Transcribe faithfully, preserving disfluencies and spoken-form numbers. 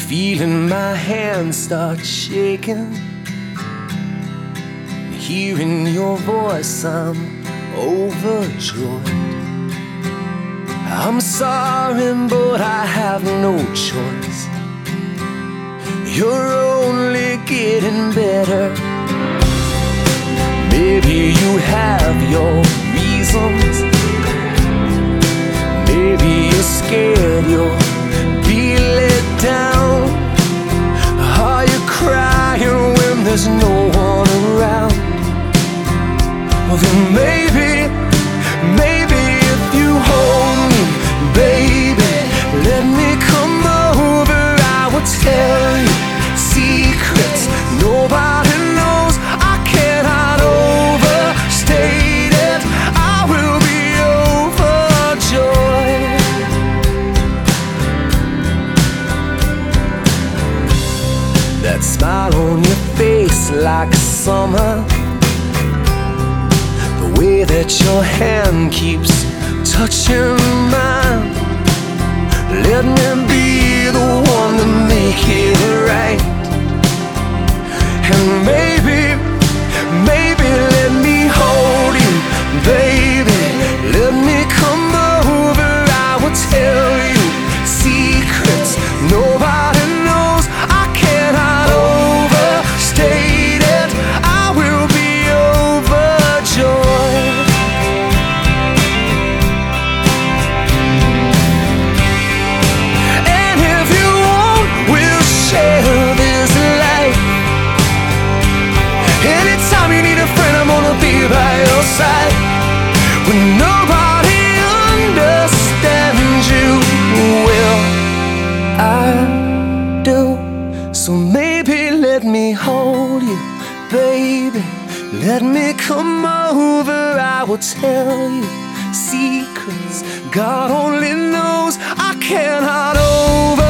Feeling my hands start shaking, hearing your voice, I'm overjoyed. I'm sorry, but I have no choice. You're only getting better. Maybe you have your reasons. Maybe you're scared you'll be let down. Are you crying when there's no one around? Well then maybe, maybe if you hold me, baby, let me come over, I will tell you secrets nobody knows. I cannot overstate it. I will be overjoyed. That smile on your face like summer, the way that your hand keeps touching mine. Let me be the one to make it right. And maybe, maybe let me hold you, baby. Let me come over, I will tell you secrets nobody knows. I cannot overstate it. I will be overjoyed. And if you want, we'll share this life. Anytime you need a friend, I'm gonna be by your side. When nobody understands you, well, I do. So maybe let me hold you, baby. Let me come over, I will tell you secrets God only knows. I cannot over